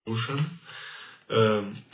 evolution. Um,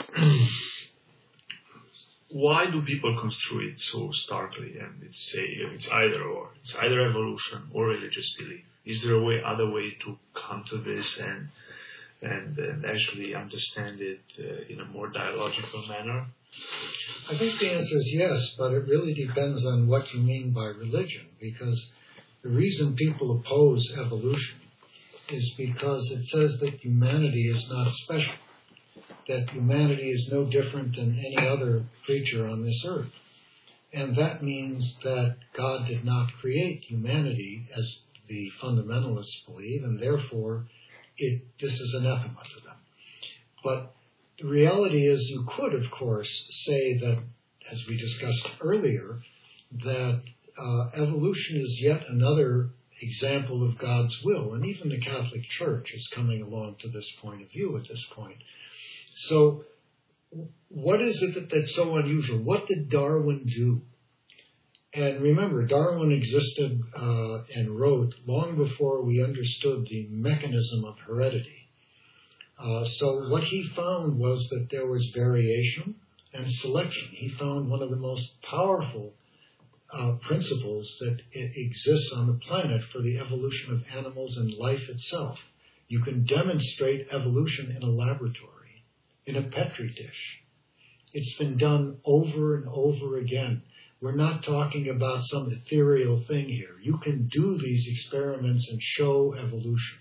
why do people construe it so starkly and say it's either or? It's either evolution or religious belief. Is there a other way to come to this and actually understand it in a more dialogical manner? I think the answer is yes, but it really depends on what you mean by religion, because the reason people oppose evolution is because it says that humanity is not special, that humanity is no different than any other creature on this earth. And that means that God did not create humanity as the fundamentalists believe, and therefore this is anathema to them. But the reality is you could, of course, say that, as we discussed earlier, that evolution is yet another example of God's will, and even the Catholic Church is coming along to this point of view at this point. So what is it that's so unusual? What did Darwin do? And remember, Darwin existed and wrote long before we understood the mechanism of heredity. So what he found was that there was variation and selection. He found one of the most powerful principles that exists on the planet for the evolution of animals and life itself. You can demonstrate evolution in a laboratory, in a petri dish. It's been done over and over again. We're not talking about some ethereal thing here. You can do these experiments and show evolution.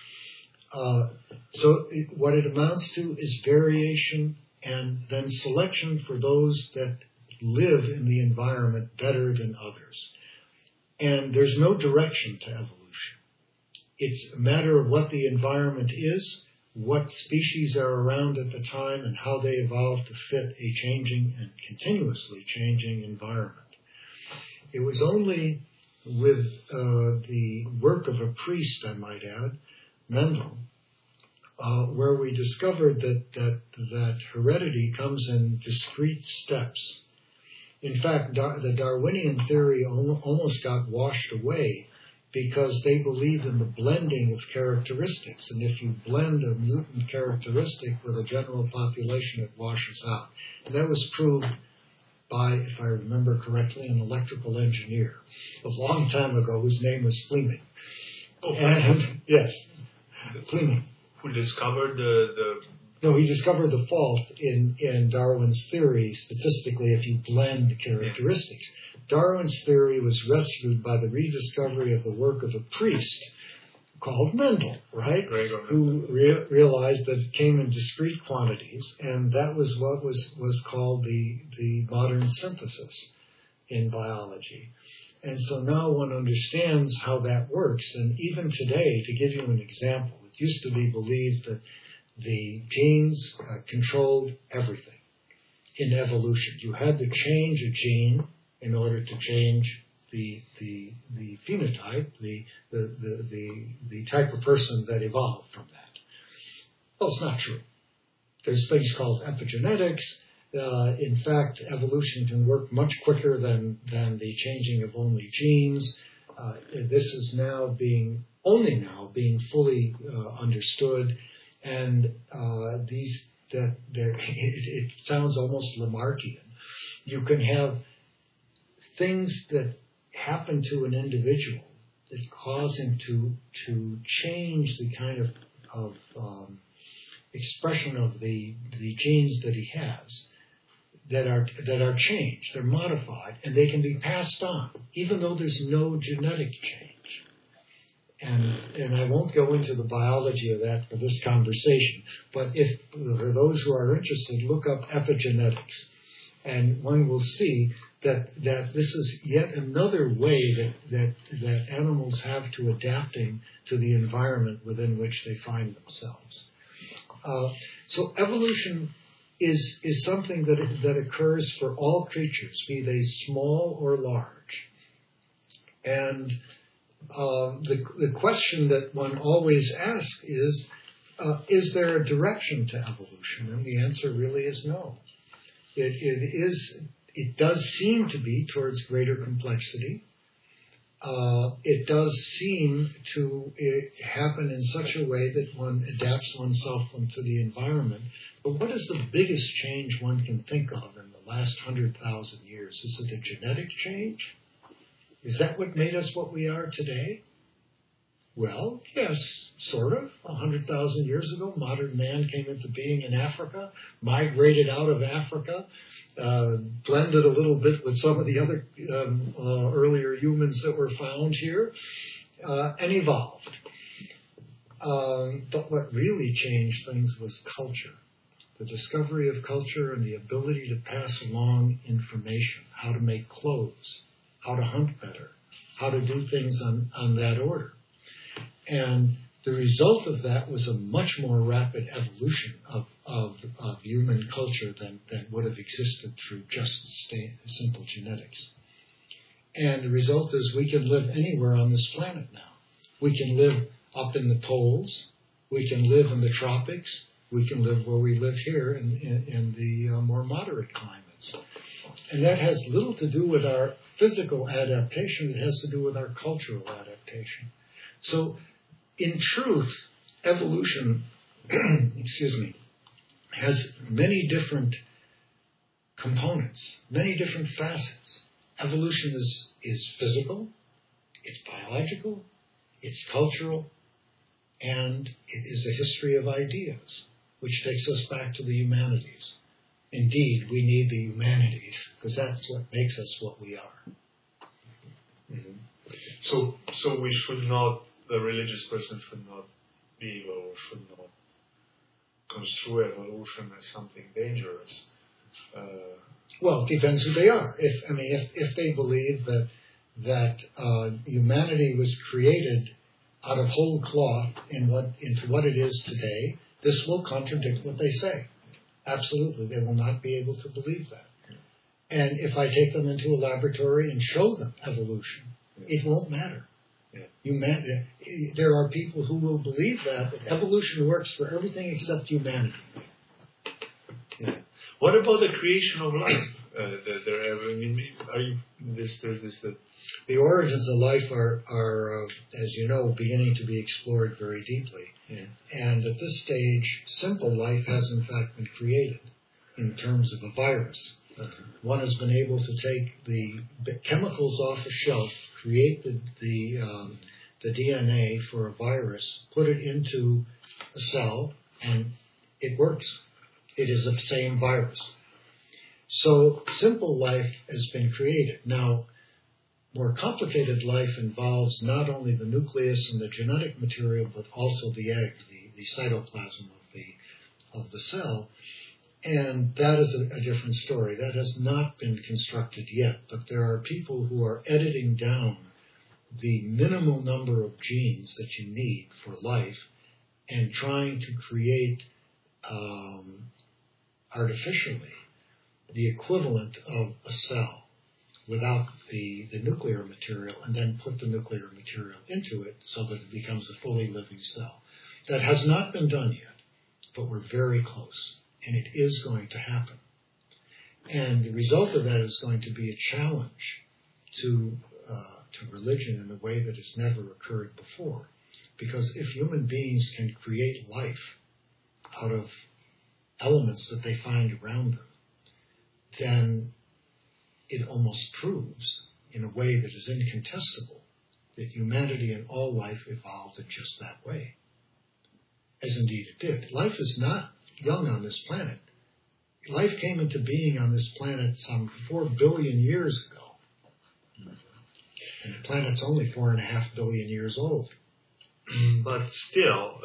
So what it amounts to is variation and then selection for those that live in the environment better than others. And there's no direction to evolution. It's a matter of what the environment is, what species are around at the time, and how they evolve to fit a changing and continuously changing environment. It was only with the work of a priest, I might add, Mendel, where we discovered that heredity comes in discrete steps. In fact, the Darwinian theory almost got washed away because they believed in the blending of characteristics. And if you blend a mutant characteristic with a general population, it washes out. And that was proved by, if I remember correctly, an electrical engineer a long time ago whose name was Fleming. Oh, and yes, Fleming. Who discovered No, he discovered the fault in Darwin's theory statistically if you blend characteristics. Yeah. Darwin's theory was rescued by the rediscovery of the work of a priest called Mendel, right? Who realized that it came in discrete quantities, and that was what was called the modern synthesis in biology. And so now one understands how that works, and even today, to give you an example, it used to be believed that the genes controlled everything in evolution. You had to change a gene in order to change the phenotype, the type of person that evolved from that. Well, it's not true. There's things called epigenetics. In fact, evolution can work much quicker than the changing of only genes. This is only now being fully understood, and it sounds almost Lamarckian. You can have things that happen to an individual that cause him to change the kind of expression of the genes that he has, that are changed, they're modified, and they can be passed on, even though there's no genetic change. And I won't go into the biology of that for this conversation, but if for those who are interested, look up epigenetics, and one will see that this is yet another way that animals have to adapting to the environment within which they find themselves. So evolution is something that occurs for all creatures, be they small or large. And the question that one always asks is there a direction to evolution? And the answer really is no. It does seem to be towards greater complexity. it does seem to happen in such a way that one adapts oneself to the environment. But what is the biggest change one can think of in the last 100,000 years? Is it a genetic change? Is that what made us what we are today? Well, yes, sort of. 100,000 years ago, modern man came into being in Africa, migrated out of Africa, blended a little bit with some of the other earlier humans that were found here, and evolved. But what really changed things was culture. The discovery of culture and the ability to pass along information, how to make clothes, how to hunt better, how to do things on that order. And the result of that was a much more rapid evolution of human culture than would have existed through just simple genetics. And the result is we can live anywhere on this planet now. We can live up in the poles. We can live in the tropics. We can live where we live here in the more moderate climates. And that has little to do with our physical adaptation. It has to do with our cultural adaptation. So, in truth, evolution, has many different components, many different facets. Evolution is physical, it's biological, it's cultural, and it is a history of ideas, which takes us back to the humanities. Indeed, we need the humanities, because that's what makes us what we are. Mm-hmm. So we should not, the religious person should not be or should not construe evolution as something dangerous. Well, it depends who they are. If they believe that humanity was created out of whole cloth into what it is today, this will contradict what they say. Absolutely, they will not be able to believe that. And if I take them into a laboratory and show them evolution, it won't matter. There are people who will believe that evolution works for everything except humanity. Yeah. What about the creation of life? The origins of life are, as you know, beginning to be explored very deeply. Yeah. And at this stage, simple life has in fact been created in terms of a virus. Okay. One has been able to take the chemicals off a shelf, create the DNA for a virus, put it into a cell, and it works. It is the same virus. So simple life has been created. Now, more complicated life involves not only the nucleus and the genetic material, but also the egg, the cytoplasm of the cell. And that is a different story. That has not been constructed yet, but there are people who are editing down the minimal number of genes that you need for life and trying to create artificially the equivalent of a cell without the nuclear material, and then put the nuclear material into it so that it becomes a fully living cell. That has not been done yet, but we're very close, and it is going to happen. And the result of that is going to be a challenge to religion in a way that has never occurred before. Because if human beings can create life out of elements that they find around them, then it almost proves, in a way that is incontestable, that humanity and all life evolved in just that way. As indeed it did. Life is not young on this planet. Life came into being on this planet some 4 billion years ago. And the planet's only 4.5 billion years old. But still,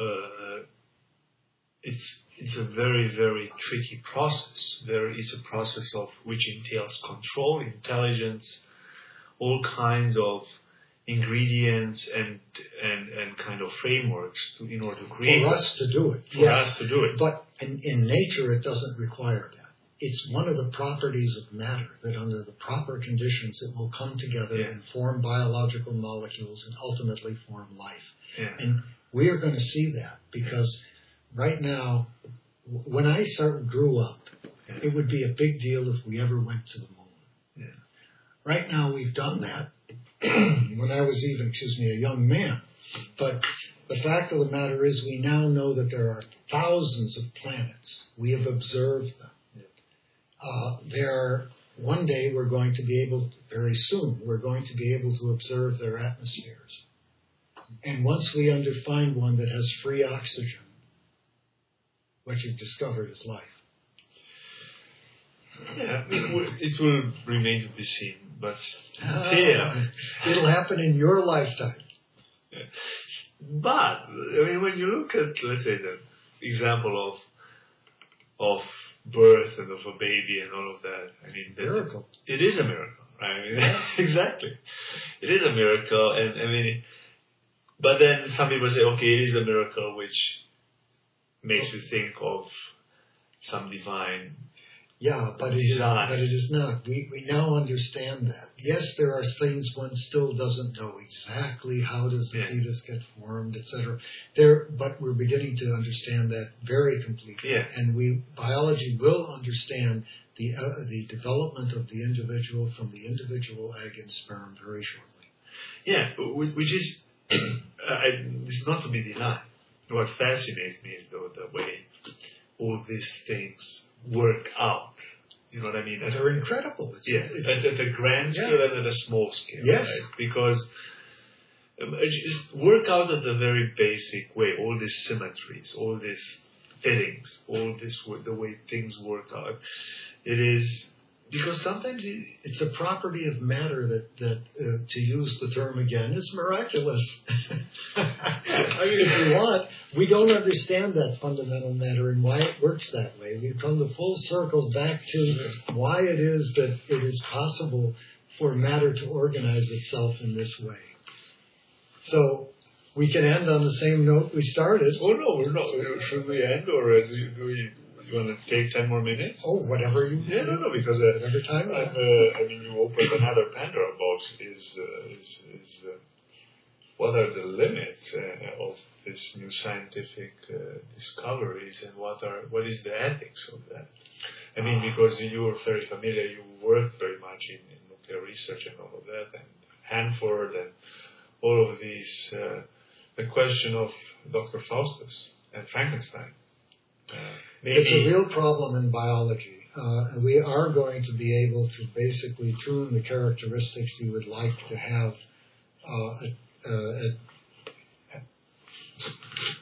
it's a very, very tricky process. There is a process of which entails control, intelligence, all kinds of ingredients and kind of frameworks in order to create. For us to do it. For us to do it. But in nature, it doesn't require that. It's one of the properties of matter that under the proper conditions, it will come together and form biological molecules and ultimately form life. Yeah. And we are going to see that because right now, when I grew up, it would be a big deal if we ever went to the moon. Yeah. Right now, we've done that. when I was even, a young man. But the fact of the matter is we now know that there are thousands of planets. We have observed them. One day we're going to be able, very soon, we're going to be able to observe their atmospheres. And once we find one that has free oxygen, what you've discovered is life. Yeah, it will remain to be seen, but it'll happen in your lifetime. But I mean, when you look at, let's say, the example of birth and of a baby and all of that, I mean, miracle. It is a miracle. I mean, exactly, it is a miracle, and I mean, but then some people say, okay, it is a miracle, which makes you think of some divine. Yeah, but it is not. We now understand that. Yes, there are things one still doesn't know exactly. How does the fetus get formed, etc. But we're beginning to understand that very completely. Yeah. And biology will understand the development of the individual from the individual egg and sperm very shortly. Yeah, which is it's not to be denied. What fascinates me is the way all these things work out. You know what I mean? They're incredible. At the grand scale and at a small scale. Yes. Right? Because just work out at the very basic way, all these symmetries, all these fittings, all this the way things work out. It is because sometimes it's a property of matter that to use the term again, is miraculous. I mean, if we want, we don't understand that fundamental matter and why it works that way. We've come to full circle back to why it is that it is possible for matter to organize itself in this way. So we can end on the same note we started. Oh no, we're not. Should we end, or do we? You want to take 10 more minutes? Oh, whatever you. Yeah, no, because whatever time. I mean, you opened another Pandora box. What are the limits of this new scientific discoveries, and what is the ethics of that? I mean, because you were very familiar, you worked very much in nuclear research and all of that, and Hanford and all of these. The question of Dr. Faustus and Frankenstein. It's a real problem in biology. We are going to be able to basically tune the characteristics you would like to have